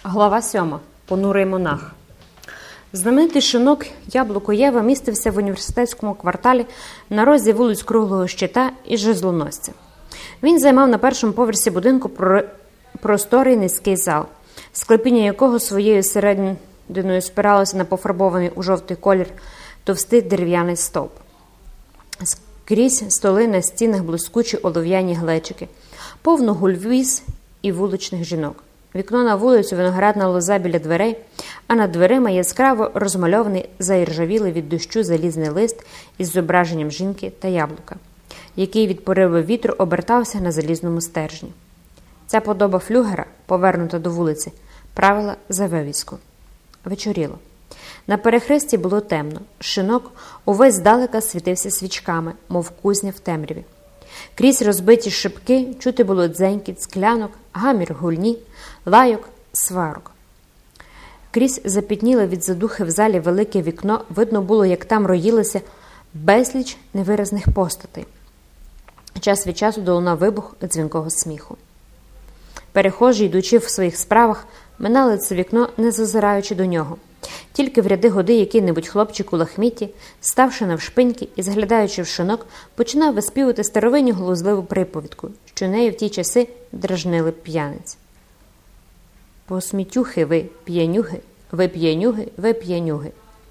Глава 7. Понурий монах. Знаменитий шинок Яблуко Єва містився в університетському кварталі на розі вулиць Круглого Щита і Жезлоносця. Він займав на першому поверсі будинку просторий низький зал, склепіння якого своєю серединою спиралося на пофарбований у жовтий колір товстий дерев'яний стовп. Скрізь столи, на стінах блискучі олов'яні глечики, повно гульвіз і вуличних жінок. Вікно на вулицю, виноградна лоза біля дверей, а над дверима яскраво розмальований заіржавілий від дощу залізний лист із зображенням жінки та яблука, який від пориву вітру обертався на залізному стержні. Ця подоба флюгера, повернута до вулиці, правила за вивіску. Вечоріло. На перехресті було темно. Шинок увесь здалека світився свічками, мов кузня в темряві. Крізь розбиті шибки чути було дзенькіт склянок, гамір гульні, лайок, сварок. Крізь запітніле від задухи в залі велике вікно видно було, як там роїлося безліч невиразних постатей. Час від часу долунав вибух дзвінкого сміху. Перехожі, йдучи в своїх справах, минали це вікно, не зазираючи до нього. Тільки в ряди годи який-небудь хлопчик у лахміті, ставши навшпиньки і заглядаючи в шинок, починав виспівувати старовинну глузливу приповідку, що нею в ті часи дражнили п'яниць. «Посмітюхи ви, п'янюги, ви п'янюги, ви п'янюги».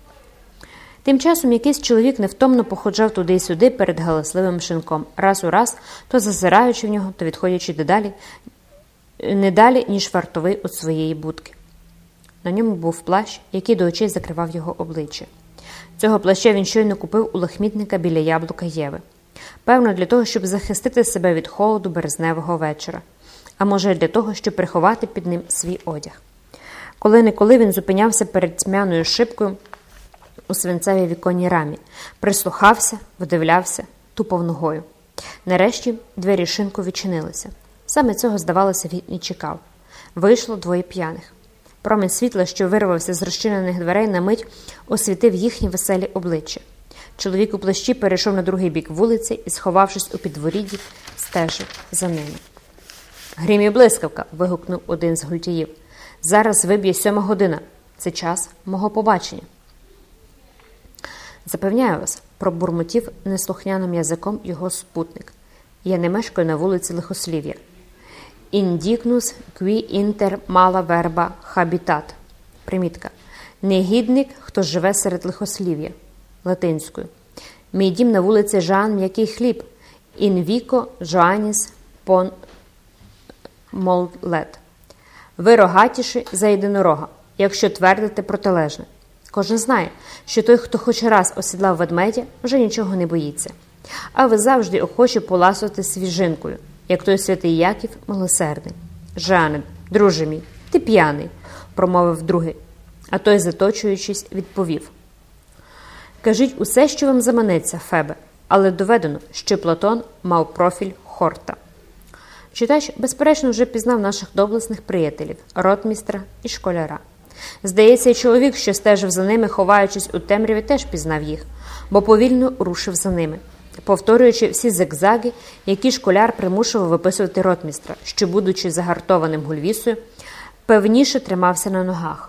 Тим часом якийсь чоловік невтомно походжав туди й сюди перед галасливим шинком, раз у раз, то зазираючи в нього, то відходячи дедалі, не далі, ніж вартовий від своєї будки. На ньому був плащ, який до очей закривав його обличчя. Цього плаща він щойно купив у лахмітника біля Яблука Єви. Певно, для того, щоб захистити себе від холоду березневого вечора. А може, для того, щоб приховати під ним свій одяг. Коли-неколи він зупинявся перед тьмяною шибкою у свинцевій віконній рамі, прислухався, вдивлявся, тупав ногою. Нарешті двері шинку відчинилися. Саме цього, здавалося, він і чекав. Вийшло двоє п'яних. Промінь світла, що вирвався з розчинених дверей, на мить освітив їхні веселі обличчя. Чоловік у плащі перейшов на другий бік вулиці і, сховавшись у підворідді, стежив за ними. «Грім і блискавка!» – вигукнув один з гультяїв. «Зараз виб'є 7 година. Це час мого побачення». «Запевняю вас», – пробурмотів неслухняним язиком його спутник. «Я не мешкаю на вулиці Лихослів'я. Індікнус кві інтер мала верба хабітат». Примітка. «Негідник, хто живе серед лихослів'я». Латинською. «Мій дім на вулиці Жан М'який хліб. Інвіко Жоаніс пон моллет». «Ви рогатіші за єдинорога, якщо твердите протилежне». Кожен знає, що той, хто хоч раз осідлав ведмедя, вже нічого не боїться. А ви завжди охочі поласувати свіжинкою, як той святий Яків милосердний. «Жане, друже мій, ти п'яний», – промовив другий, а той, заточуючись, відповів. «Кажіть усе, що вам заманеться, Фебе, але доведено, що Платон мав профіль хорта». Читач, безперечно, вже пізнав наших доблесних приятелів, ротмістра і школяра. Здається, і чоловік, що стежив за ними, ховаючись у темряві, теж пізнав їх, бо повільно рушив за ними, повторюючи всі зигзаги, які школяр примушував виписувати ротмістра, що, будучи загартованим гульвісою, певніше тримався на ногах.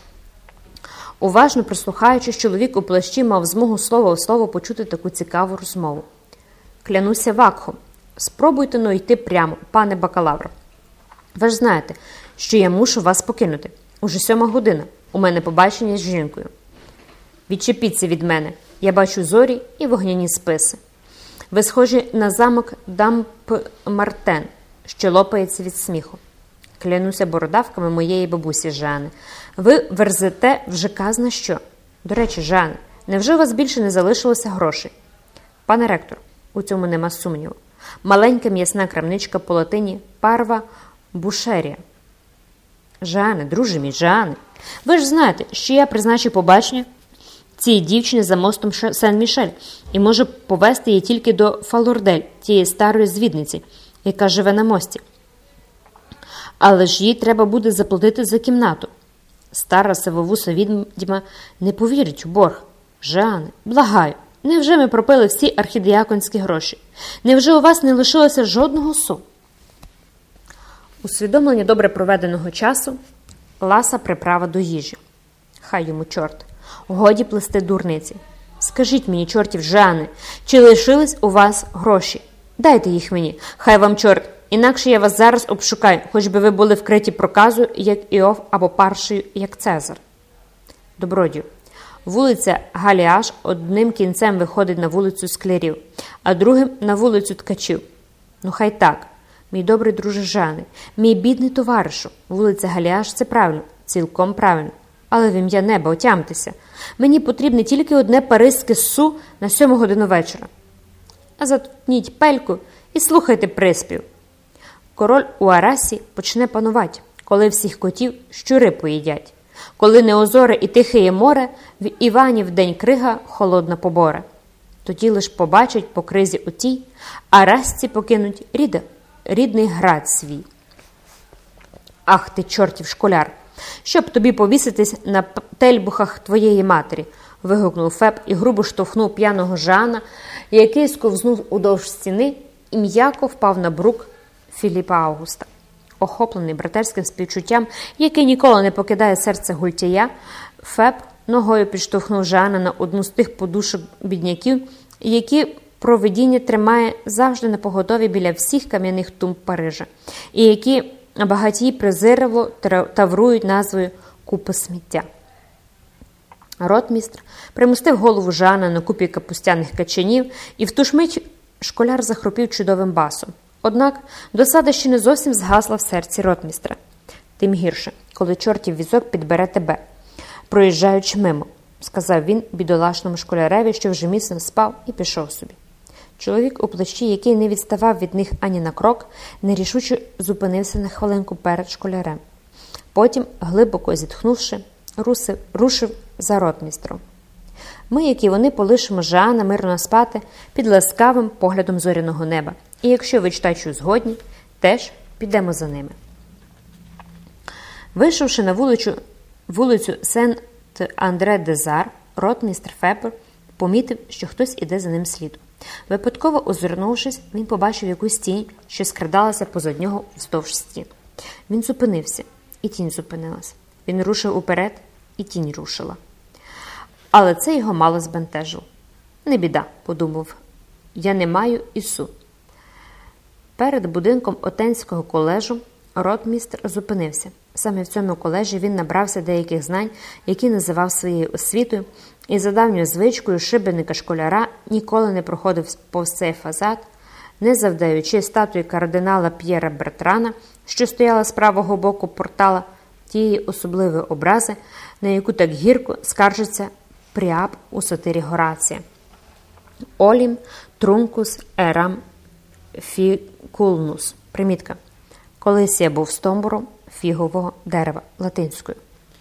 Уважно прислухаючись, чоловік у плащі мав змогу слово в слово почути таку цікаву розмову. «Клянуся вакхом, спробуйте йти прямо, пане бакалавр. Ви ж знаєте, що я мушу вас покинути. Уже 7 година. У мене побачення з жінкою. Відчепіться від мене. Я бачу зорі і вогняні списи. Ви схожі на замок Дамп-Мартен, що лопається від сміху. Клянуся бородавками моєї бабусі Жани. Ви верзете вже казна що. До речі, Жане, невже у вас більше не залишилося грошей? Пане ректор, у цьому нема сумніву. Маленька м'ясна крамничка по латині Парва Бушерія. Жане, друже мій, Жане, ви ж знаєте, що я призначив побачення цій дівчині за мостом Сен-Мішель і можу повести її тільки до Фалордель, тієї старої звідниці, яка живе на мості. Але ж їй треба буде заплатити за кімнату. Стара сивовуса відьма не повірить у борг. Жане, благаю, невже ми пропили всі архідіаконські гроші? Невже у вас не лишилося жодного су? Усвідомлення добре проведеного часу ласа приправа до їжі. Хай йому чорт. Годі плести дурниці. Скажіть мені, чортів Жани, чи лишились у вас гроші? Дайте їх мені, хай вам чорт, інакше я вас зараз обшукаю, хоч би ви були вкриті проказою, як Іов, або паршею, як Цезар. Добродію. Вулиця Галіаш одним кінцем виходить на вулицю Склярів, а другим на вулицю Ткачів. Ну, хай так. Мій добрий друже Жане, мій бідний товаришу, вулиця Галіаш – це правильно, цілком правильно. Але в ім'я неба, отямтеся. Мені потрібне тільки одне паризьке су на 7 годину вечора. А затутніть пельку і слухайте приспів. Король у Арасі почне панувати, коли всіх котів щури поїдять. Коли не озоре і тихеє море, в Іванів день крига холодна побора. Тоді лиш побачать по кризі отій, Арасці покинуть рідний град свій. Ах ти, чортів школяр! Щоб тобі повіситись на тельбухах твоєї матері, вигукнув Феб і грубо штовхнув п'яного Жана, який сковзнув удовж стіни і м'яко впав на брук Філіпа Августа. Охоплений братерським співчуттям, який ніколи не покидає серце гультяя, Феб ногою підштовхнув Жана на одну з тих подушок бідняків, які провидіння тримає завжди на поготові біля всіх кам'яних тумб Парижа, і які багатії презирливо таврують назвою «купи сміття». Ротмістр примостив голову Жана на купі капустяних качанів, і в ту ж мить школяр захропів чудовим басом. Однак досада ще не зовсім згасла в серці ротмістра. Тим гірше, коли чортів візок підбере тебе, проїжджаючи мимо, сказав він бідолашному школяреві, що вже міцно спав, і пішов собі. Чоловік у плащі, який не відставав від них ані на крок, нерішуче зупинився на хвилинку перед школярем. Потім, глибоко зітхнувши, рушив за ротмістром. Ми, як і вони, полишимо Жана мирно спати під ласкавим поглядом зоряного неба. І якщо ви, читачу, згодні, теж підемо за ними. Вийшовши на вулицю Сент-Андре-де-Зар, ротмістр Феб помітив, що хтось іде за ним слідом. Випадково озирнувшись, він побачив якусь тінь, що скрадалася позад нього вздовж стін. Він зупинився, і тінь зупинилась. Він рушив уперед, і тінь рушила. Але це його мало збентежило. «Не біда», – подумав, – «я не маю ісу». Перед будинком Отенського колежу ротмістр зупинився. Саме в цьому колежі він набрався деяких знань, які називав своєю освітою, і за давньою звичкою шибеника-школяра ніколи не проходив повз цей фасад, не завдаючи статуї кардинала П'єра Бертрана, що стояла з правого боку портала, тієї особливої образи, на яку так гірко скаржиться Пріап у сатирі Горація. Олім трункус ерам фікулнус. Примітка. Колись я був стовбуром фігового дерева латинською.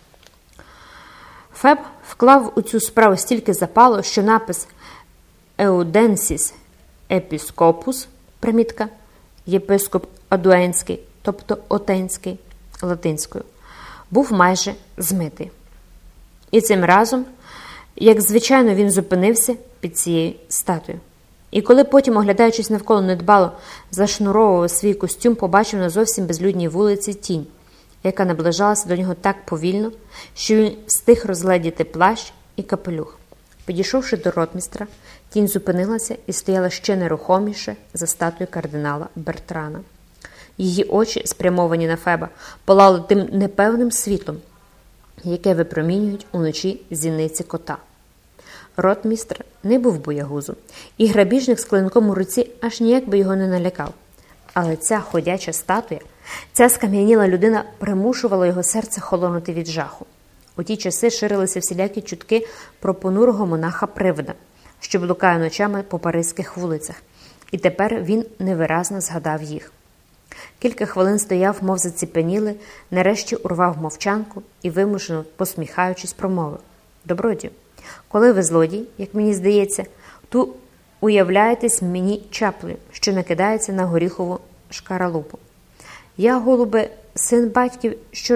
Феб вклав у цю справу стільки запалу, що напис «Еуденсіс епіскопус» примітка, єпископ Адуенський, тобто Отенський, латинською, був майже змитий. І цим разом, як звичайно, він зупинився під цією статуєю. І коли потім, оглядаючись навколо недбало, зашнуровував свій костюм, побачив на зовсім безлюдній вулиці тінь, яка наближалася до нього так повільно, що він встиг розгледіти плащ і капелюх. Підійшовши до ротмістра, тінь зупинилася і стояла ще нерухоміше за статуєю кардинала Бертрана. Її очі, спрямовані на Феба, палали тим непевним світлом, яке випромінюють уночі зіниці кота. Ротмістр не був боягузом, і грабіжник з клинком у руці аж ніяк би його не налякав. Але ця ходяча статуя, ця скам'яніла людина примушувала його серце холонути від жаху. У ті часи ширилися всілякі чутки про понурого монаха-привида, що блукає ночами по паризьких вулицях, і тепер він невиразно згадав їх. Кілька хвилин стояв, мов заціпенілий, нарешті урвав мовчанку і, вимушено посміхаючись, промовив: «Добродію, коли ви злодій, як мені здається, то уявляєтесь мені чаплею, що накидається на горіхову шкаралупу. Я, голубе, син батьків,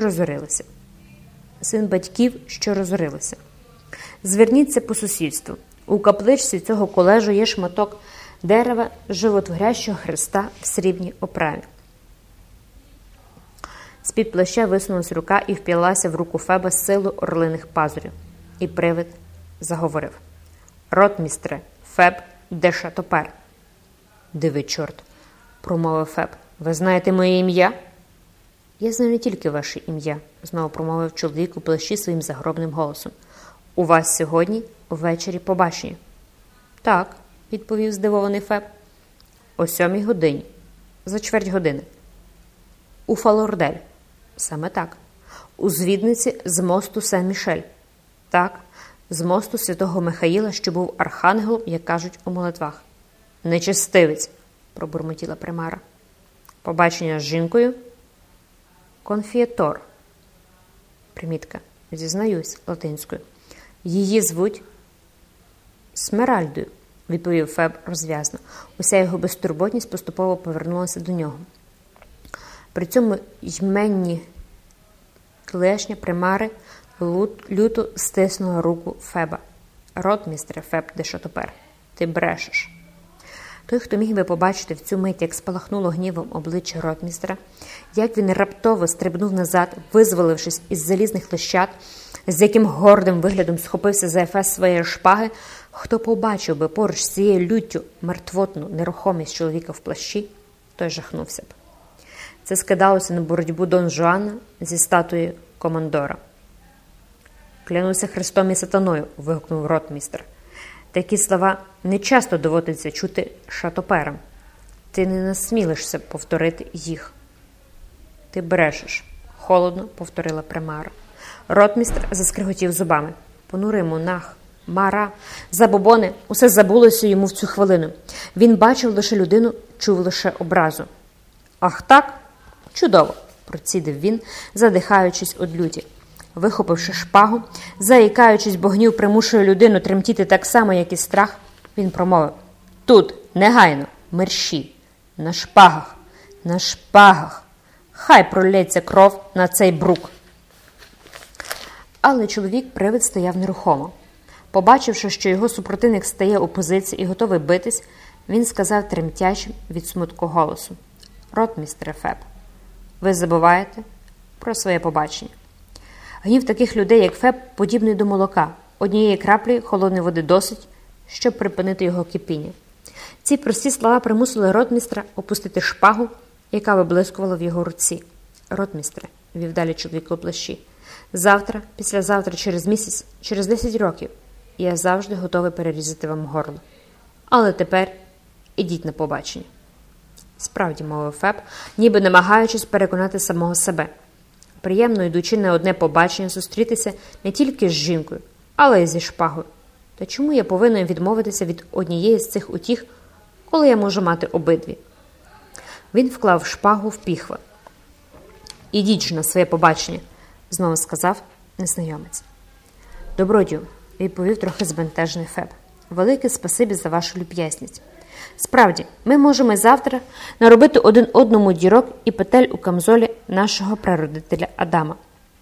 що розорилися. Зверніться по сусідству. У капличці цього колежу є шматок дерева животворящого Христа в срібній оправі. З-під плаща висунулась рука і вп'ялася в руку Феба з силою орлиних пазурів. І привид заговорив. «Ротмістре, Феб де Шатопер». «Диви, чорт», – промовив Феб. «Ви знаєте моє ім'я?» «Я знаю не тільки ваше ім'я», – знову промовив чоловік у плащі своїм загробним голосом. «У вас сьогодні ввечері побачення». «Так», – відповів здивований Феб. «О 7-й годині. За чверть години». «У Фалордель». «Саме так». «У звідниці з мосту Сен-Мішель». «Так». «З мосту святого Михаїла, що був архангелом, як кажуть у молитвах». «Нечестивець», – пробурмотіла примара. «Побачення з жінкою?» «Конфієтор». Примітка. Зізнаюсь латинською. «Її звуть Смеральдою», – відповів Феб розв'язно. Уся його безтурботність поступово повернулася до нього. При цьому йменні клешня примари люто стиснула руку Феба. «Ротмістре Феб де Шатопер, ти брешеш». Той, хто міг би побачити в цю мить, як спалахнуло гнівом обличчя ротмістра, як він раптово стрибнув назад, визволившись із залізних лищат, з яким гордим виглядом схопився за ефес своєї шпаги, хто побачив би поруч з цією люттю мертвотну нерухомість чоловіка в плащі, той жахнувся б. Це скидалося на боротьбу Дон Жуана зі статуєю командора. «Клянуся Христом і сатаною», – вигукнув ротмістр. «Такі слова не часто доводиться чути шатоперам. Ти не насмілишся повторити їх». «Ти брешеш», – холодно повторила примара. Ротмістр заскриготів зубами. «Понурий монах, мара, забобони», усе забулося йому в цю хвилину. Він бачив лише людину, чув лише образу. «Ах так? Чудово», – процідив він, задихаючись од люті. Вихопивши шпагу, заїкаючись, бо гнів примушує людину тремтіти так само, як і страх, він промовив: «Тут, негайно, мерщі, на шпагах, на шпагах, хай пролється кров на цей брук». Але чоловік-привид стояв нерухомо. Побачивши, що його супротивник стає у позиції і готовий битись, він сказав тремтячим від смутку голосом: «Ротмістре Феб, ви забуваєте про своє побачення». Гнів таких людей, як Феб, подібний до молока. Однієї краплі холодної води досить, щоб припинити його кипіння. Ці прості слова примусили ротмістра опустити шпагу, яка виблискувала в його руці. «Ротмістре», – вів далі чоловік у плащі, – «завтра, післязавтра, через місяць, через 10 років я завжди готовий перерізати вам горло. Але тепер ідіть на побачення». «Справді», – мовив Феб, ніби намагаючись переконати самого себе. Приємно, йдучи на одне побачення, зустрітися не тільки з жінкою, але й зі шпагою. Та чому я повинен відмовитися від однієї з цих утіх, коли я можу мати обидві? Він вклав шпагу в піхви. «Ідіть ж на своє побачення», – знову сказав незнайомець. «Добродію», – відповів трохи збентежений Феб. «Велике спасибі за вашу люб'язність. Справді, ми можемо завтра наробити один одному дірок і петель у камзолі нашого прародителя Адама.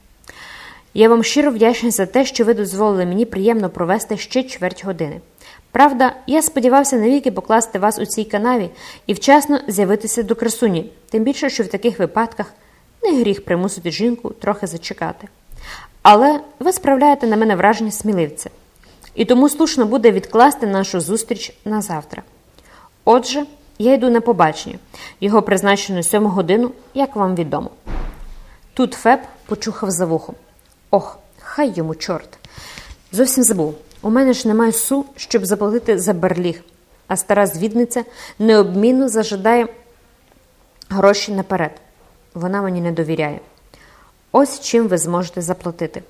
Я вам щиро вдячний за те, що ви дозволили мені приємно провести ще чверть години. Правда, я сподівався навіки покласти вас у цій канаві і вчасно з'явитися до красуні, тим більше, що в таких випадках не гріх примусити жінку трохи зачекати. Але ви справляєте на мене враження сміливця, і тому слушно буде відкласти нашу зустріч на завтра. Отже, я йду на побачення. Його призначено 7 годину, як вам відомо». Тут Феб почухав за вухом. «Ох, хай йому чорт! Зовсім забув. У мене ж немає су, щоб заплатити за берліг, а стара звідниця необмінно зажадає гроші наперед. Вона мені не довіряє. Ось чим ви зможете заплатити».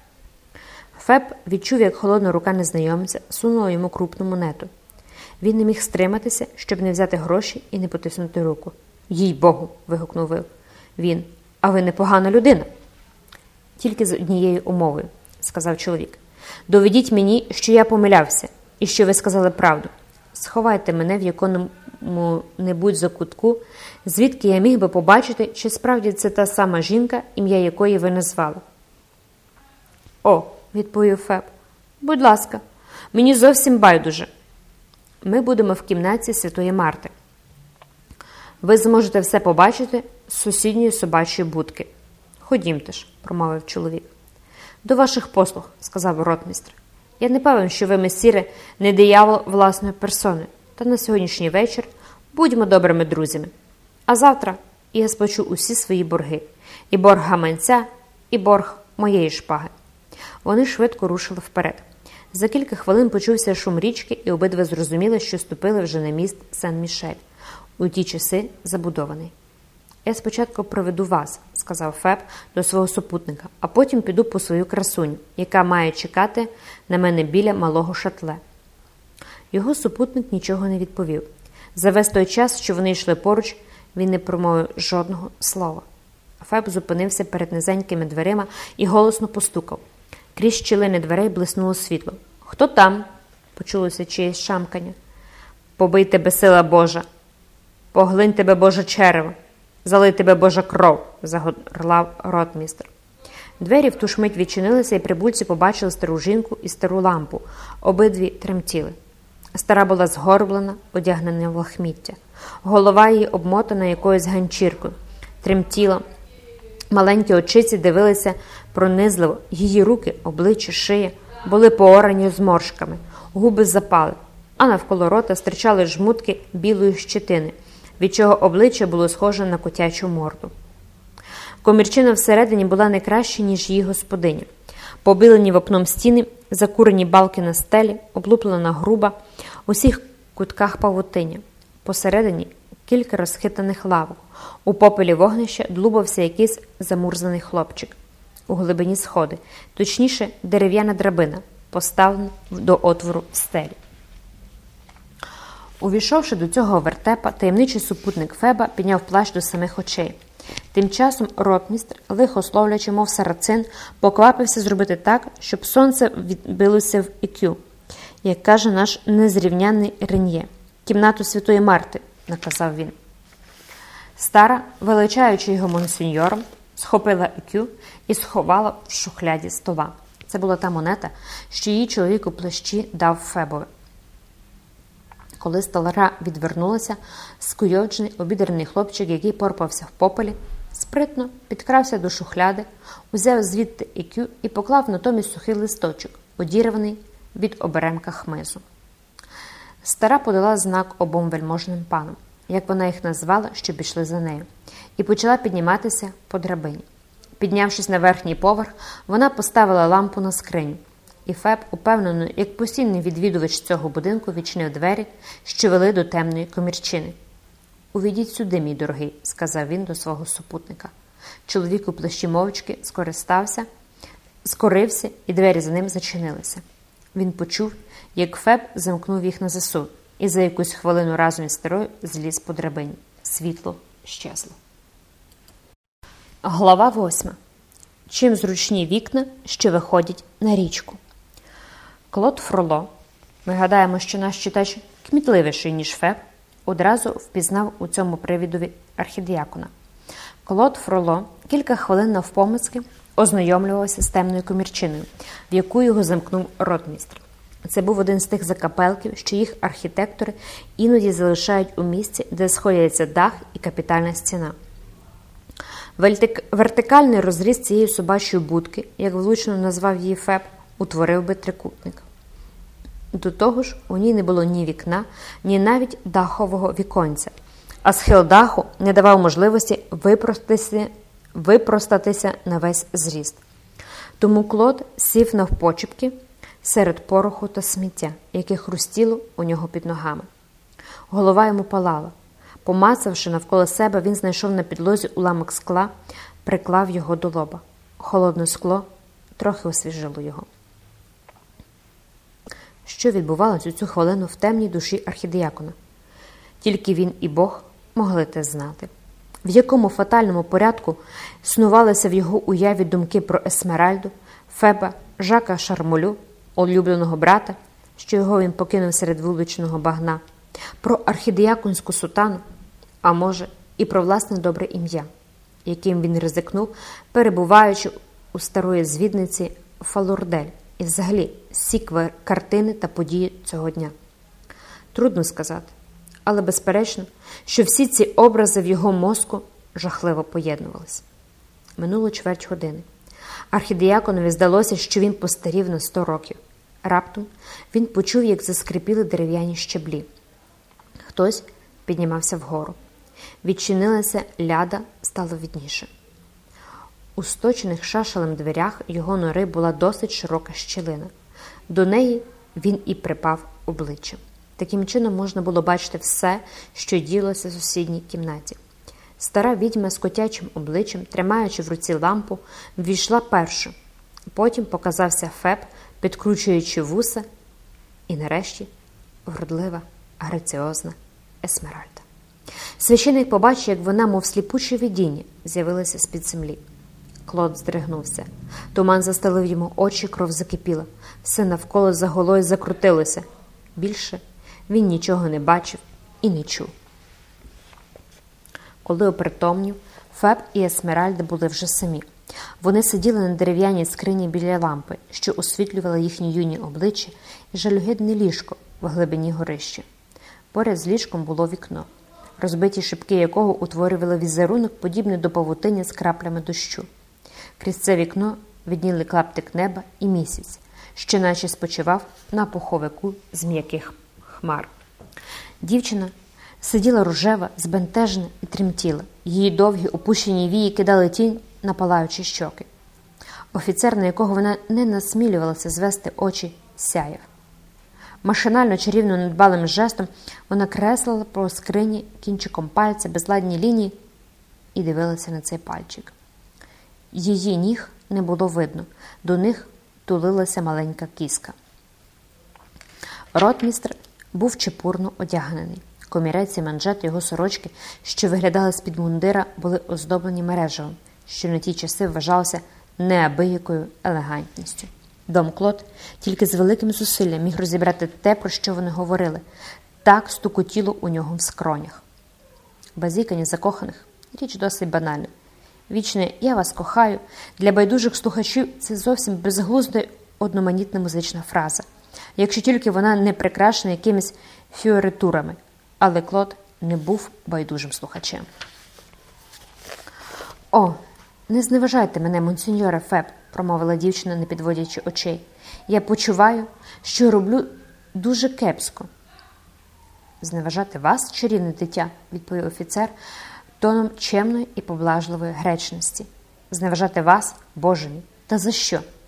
Феб відчув, як холодна рука незнайомця сунула йому крупну монету. Він не міг стриматися, щоб не взяти гроші і не потиснути руку. «Їй-богу!» – вигукнув він. «А ви непогана людина!» «Тільки з однією умовою», – сказав чоловік. «Доведіть мені, що я помилявся, і що ви сказали правду. Сховайте мене в якому-небудь закутку, звідки я міг би побачити, чи справді це та сама жінка, ім'я якої ви назвали». «О», – відповів Феб, – «будь ласка, мені зовсім байдуже. Ми будемо в кімнаті Святої Марти. Ви зможете все побачити з сусідньої собачої будки. Ходімте ж, промовив чоловік. До ваших послуг, сказав ротмістр. Я не певен, що ви, месіре, не диявол власної персони, та на сьогоднішній вечір будьмо добрими друзями. А завтра я сплачу усі свої борги. І борг гаманця, і борг моєї шпаги. Вони швидко рушили вперед. За кілька хвилин почувся шум річки, і обидва зрозуміли, що ступили вже на міст Сен-Мішель, у ті часи забудований. «Я спочатку проведу вас», – сказав Феб до свого супутника, «а потім піду по свою красуню, яка має чекати на мене біля малого шатле». Його супутник нічого не відповів. За весь той час, що вони йшли поруч, він не промовив жодного слова. Феб зупинився перед низенькими дверима і голосно постукав. Крізь щілини дверей блиснуло світло. «Хто там?» – почулося чиєсь шамкання. «Побий тебе сила Божа! Поглинь тебе Боже черево! Залий тебе Божа кров!» – загорлав ротмістр. Двері в ту ж мить відчинилися, і прибульці побачили стару жінку і стару лампу. Обидві тремтіли. Стара була згорблена, одягнена в лахміття. Голова її обмотана якоюсь ганчіркою. Тремтіла. Маленькі очиці дивилися пронизливо. Її руки, обличчя, шия були поорані зморшками. Губи запали, а навколо рота стирчали жмутки білої щетини, від чого обличчя було схоже на котячу морду. Комірчина всередині була не краще, ніж її господиня. Побілені вапном стіни, закурені балки на стелі, облуплена груба, у всіх кутках павутиння. Посередині кілька розхитаних лавок. У попелі вогнища длубався якийсь замурзаний хлопчик. У глибині сходи, точніше дерев'яна драбина, поставлена до отвору в стелі. Увійшовши до цього вертепа, таємничий супутник Феба підняв плащ до самих очей. Тим часом ротмістр, лихо словлячи, мов сарацин, поквапився зробити так, щоб сонце відбилося в ікю, як каже наш незрівнянний Рен'є. «Кімнату Святої Марти», – наказав він. Стара, величаючи його монсеньором, схопила ікю і сховала в шухляді стола. Це була та монета, що її чоловік у плащі дав Фебові. Коли стара відвернулася, скуйовджений, обідрений хлопчик, який порпався в попелі, спритно підкрався до шухляди, узяв звідти ікю і поклав натомість сухий листочок, одірваний від оберемка хмизу. Стара подала знак обом вельможним панам, як вона їх назвала, щоб пішли за нею, і почала підніматися по драбині. Піднявшись на верхній поверх, вона поставила лампу на скриню, і Феб, упевнено, як постійний відвідувач цього будинку, відчинив двері, що вели до темної комірчини. «Увійдіть сюди, мій дорогий», – сказав він до свого супутника. Чоловік у плащі мовчки скорився, і двері за ним зачинилися. Він почув, як Феб замкнув їх на засув, і за якусь хвилину разом із старою зліз по драбині. Світло щезло. Глава 8. Чим зручні вікна, що виходять на річку. Клод Фроло, ми гадаємо, що наш читач кмітливіший, ніж Феб, одразу впізнав у цьому привідові архідіакона. Клод Фроло кілька хвилин навпомацки ознайомлювався з темною комірчиною, в яку його замкнув ротмістр. Це був один з тих закапелків, що їх архітектори іноді залишають у місці, де сходяться дах і капітальна стіна. Вертикальний розріз цієї собачої будки, як влучно назвав її Феб, утворив би трикутник. До того ж, у ній не було ні вікна, ні навіть дахового віконця, а схил даху не давав можливості випростатися на весь зріст. Тому Клод сів навпочіпки серед пороху та сміття, яке хрустіло у нього під ногами. Голова йому палала. Помацавши навколо себе, він знайшов на підлозі уламок скла, приклав його до лоба. Холодне скло трохи освіжило його. Що відбувалось у цю хвилину в темній душі архідіакона? Тільки він і Бог могли те знати. В якому фатальному порядку снувалися в його уяві думки про Есмеральду, Феба, Жака Шармолю, улюбленого брата, що його він покинув серед вуличного багна, про архідіаконську сутану, а може і про власне добре ім'я, яким він ризикнув, перебуваючи у старої звідниці Фалурдель, і взагалі всі картини та події цього дня. Трудно сказати, але безперечно, що всі ці образи в його мозку жахливо поєднувалися. Минуло чверть години. Архідіяконові здалося, що він постарів на 100 років. Раптом він почув, як заскрипіли дерев'яні щаблі. Хтось піднімався вгору. Відчинилася ляда, стало видніше. У сточених шашалем дверях його нори була досить широка щілина. До неї він і припав обличчям. Таким чином можна було бачити все, що діялося в сусідній кімнаті. Стара відьма з котячим обличчям, тримаючи в руці лампу, ввійшла першу. Потім показався Феб, підкручуючи вуса, і нарешті вродлива, граціозна Есмеральда. Священик побачив, як вона, мов сліпуче видіння, з'явилася з-під землі. Клод здригнувся. Туман застелив йому очі, кров закипіла. Все навколо загуло й закрутилося. Більше він нічого не бачив і не чув. Коли опритомнів, Феб і Есмеральда були вже самі. Вони сиділи на дерев'яній скрині біля лампи, що освітлювала їхні юні обличчя, і жалюгідне ліжко в глибині горища. Поряд з ліжком було вікно, розбиті шибки якого утворювали візерунок, подібний до павутиння з краплями дощу. Крізь це вікно видніли клаптик неба і місяць, що наче спочивав на пуховику з м'яких хмар. Дівчина сиділа рожева, збентежена і тремтіла. Її довгі опущені вії кидали тінь на палаючі щоки. Офіцер, на якого вона не насмілювалася звести очі, сяяв. Машинально, чарівно недбалим жестом вона креслила по скрині кінчиком пальця безладні лінії і дивилася на цей пальчик. Її ніг не було видно, до них тулилася маленька кіска. Ротмістр був чепурно одягнений. Комірець і манжет його сорочки, що виглядали з-під мундира, були оздоблені мережевим, що на ті часи вважалося неабиякою елегантністю. Дом Клод тільки з великим зусиллям міг розібрати те, про що вони говорили. Так стукотіло у нього в скронях. Базікання закоханих – річ досить банальна. Вічне «я вас кохаю» для байдужих слухачів – це зовсім безглузда одноманітна музична фраза, якщо тільки вона не прикрашена якимись фіоритурами. Але Клод не був байдужим слухачем. «О, не зневажайте мене, монсеньоре Феб», – промовила дівчина, не підводячи очей. «Я почуваю, що роблю дуже кепсько». «Зневажати вас, чарівне дитя», – відповів офіцер, тоном чемної і поблажливої гречності. «Зневажати вас, Боже мій, та за що?»